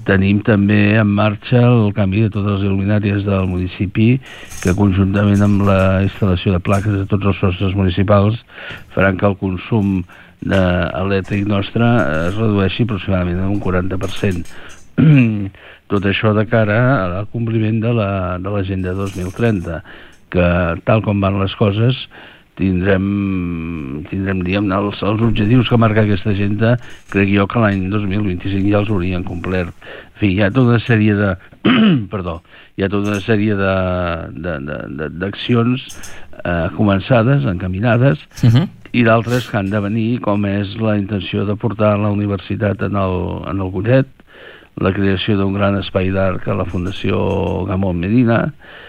Tenim també en marxa el canvi de totes les il·luminàries del municipi, que conjuntament amb la instal·lació de plaques de tots els sostres municipals faran que el consum elèctric nostre es redueixi aproximadament en un 40%. Tot això de cara al compliment de l'Agenda 2030, que tal com van les coses tindrem diguem-ne, els objectius que marca aquesta agenda, crec jo que l'any 2025 ja els haurien complert. En fi, hi ha tota una sèrie de hi ha tota una sèrie d'accions començades, encaminades, i d'altres que han de venir, com és la intenció de portar la universitat en el Gollet, la creació d'un gran espai d'art a la Fundació Gamón Medina,